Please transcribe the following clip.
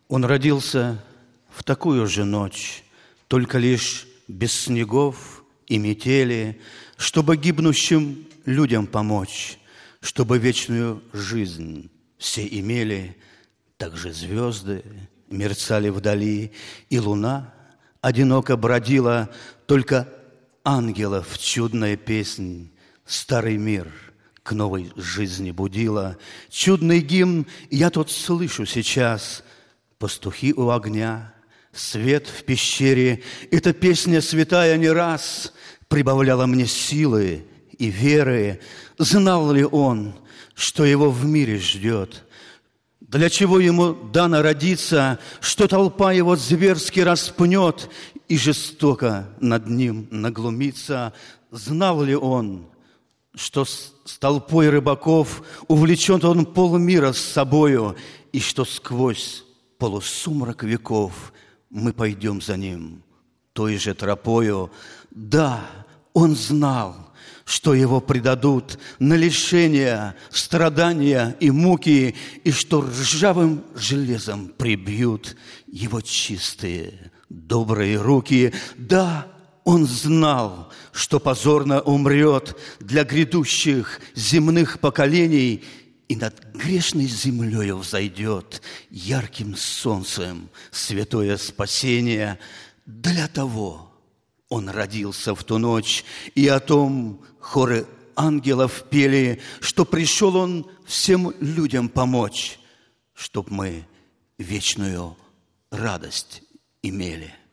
Он родился в такую же ночь, только лишь без снегов и метели, чтобы гибнущим людям помочь, чтобы вечную жизнь все имели. Также звезды мерцали вдали, и луна одиноко бродила, только ангелов чудная песнь старый мир к новой жизни будила. Чудный гимн я тут слышу сейчас. Пастухи у огня, свет в пещере. Эта песня святая не раз прибавляла мне силы и веры. Знал ли он, что его в мире ждет? Для чего ему дано родиться, что толпа его зверски распнет и жестоко над ним наглумится? Знал ли он, что с толпой рыбаков увлечет он полмира с собою, и что сквозь полусумрак веков мы пойдем за ним той же тропою? Да, он знал, что его предадут на лишения, страдания и муки, и что ржавым железом прибьют его чистые, добрые руки. Да, он знал, что позорно умрет для грядущих земных поколений, и над грешной землею взойдет ярким солнцем святое спасение. Для того он родился в ту ночь, и о том хоры ангелов пели, что пришел он всем людям помочь, чтоб мы вечную радость имели.